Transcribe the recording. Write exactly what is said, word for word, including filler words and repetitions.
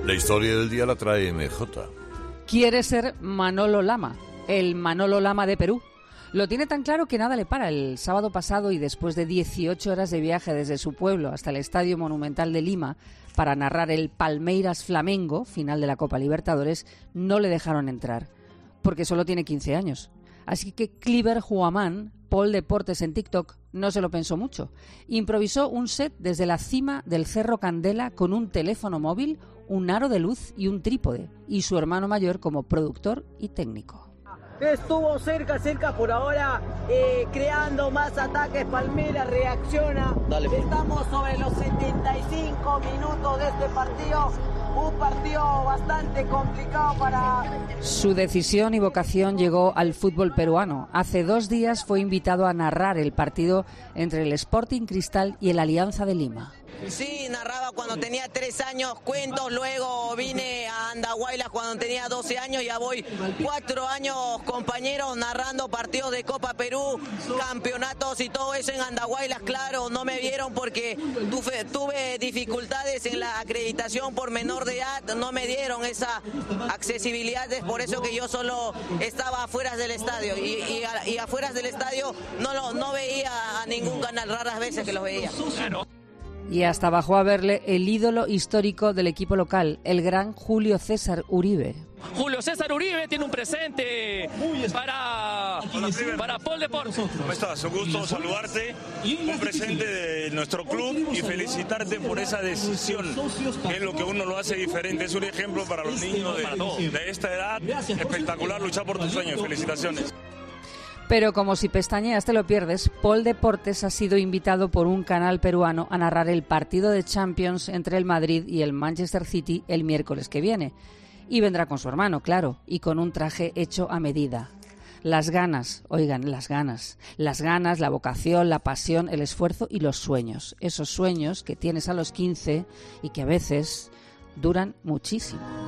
La historia del día la trae M J. Quiere ser Manolo Lama, el Manolo Lama de Perú. Lo tiene tan claro que nada le para. El sábado pasado, y después de dieciocho horas de viaje desde su pueblo hasta el Estadio Monumental de Lima para narrar el Palmeiras Flamengo, final de la Copa Libertadores, no le dejaron entrar, porque solo tiene quince años. Así que Cliver Huamán, Paul Deportes en TikTok, no se lo pensó mucho. Improvisó un set desde la cima del Cerro Candela con un teléfono móvil, un aro de luz y un trípode, y su hermano mayor como productor y técnico. Estuvo cerca, cerca por ahora, eh, creando más ataques. Palmeiras reacciona. Dale. Estamos sobre los setenta y cinco minutos de este partido. Un partido bastante complicado para... Su decisión y vocación llegó al fútbol peruano. Hace dos días fue invitado a narrar el partido entre el Sporting Cristal y el Alianza de Lima. Sí, narraba cuando tenía tres años, cuentos, luego vine a Andahuaylas cuando tenía doce años, ya voy cuatro años, compañeros, narrando partidos de Copa Perú, campeonatos y todo eso en Andahuaylas. Claro, no me vieron porque tuve, tuve dificultades en la acreditación por menor de edad, no me dieron esa accesibilidad, es por eso que yo solo estaba afuera del estadio y, y, y afuera del estadio no, lo, no veía a ningún canal, raras veces que los veía. Y hasta bajó a verle el ídolo histórico del equipo local, el gran Julio César Uribe. Julio César Uribe tiene un presente para, para Paul Deportes. ¿Cómo estás? Un gusto saludarte, un presente de nuestro club y felicitarte por esa decisión, que es lo que uno lo hace diferente. Es un ejemplo para los niños de, de esta edad. Espectacular luchar por tus sueños. Felicitaciones. Pero como si pestañeas te lo pierdes, Paul Deportes ha sido invitado por un canal peruano a narrar el partido de Champions entre el Madrid y el Manchester City el miércoles que viene. Y vendrá con su hermano, claro, y con un traje hecho a medida. Las ganas, oigan, las ganas. Las ganas, la vocación, la pasión, el esfuerzo y los sueños. Esos sueños que tienes a los quince y que a veces duran muchísimo.